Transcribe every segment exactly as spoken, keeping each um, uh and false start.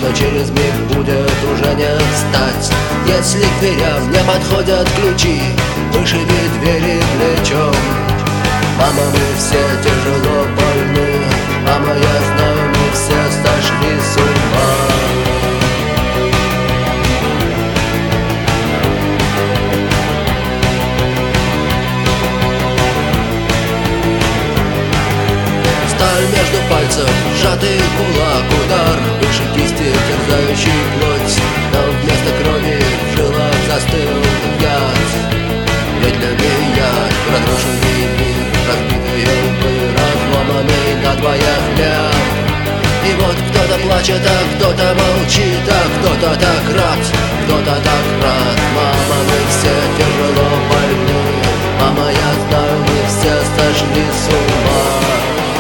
но через миг будет уже не встать. Если к дверям не подходят ключи, вышиби двери плечом. Мама, мы все тяжело больны, мама, я знаю, мы все сошли с ума. Сталь между пальцев, сжатый кулак, удар выше кисти, терзающий плоть. Но вместо крови в жилах застыл яд, медленный яд, разрушенный мир, разбитые лбы, разломанный на двоих хлеб. И вот кто-то плачет, а кто-то молчит, а кто-то так рад, кто-то так рад. Мама, мы все тяжело больны, мама, я знаю, мы все сошли с ума.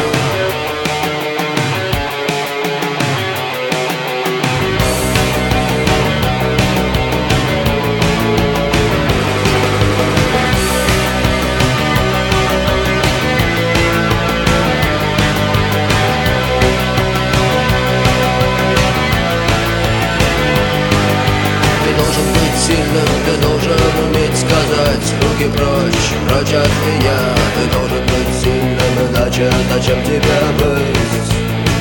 Ты должен уметь сказать: руки прочь, прочь от меня. Ты должен быть сильным, иначе зачем тебе быть?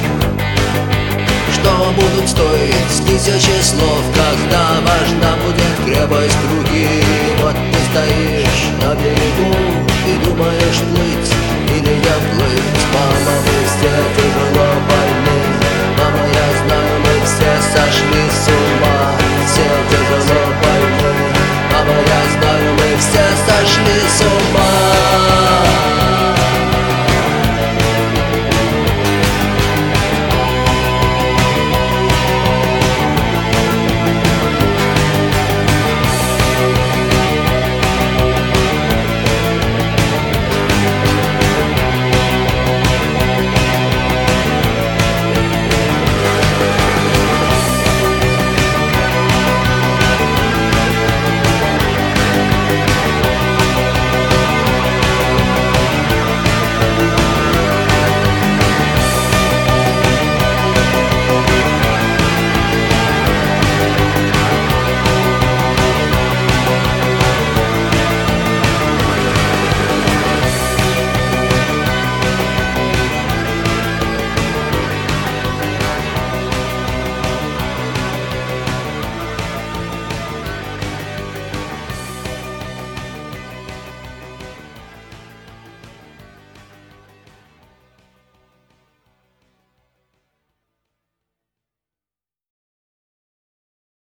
Что будут стоить тысячи слов, когда важна будет крепость руки? Вот ты стоишь на берегу и думаешь, плыть или не плыть.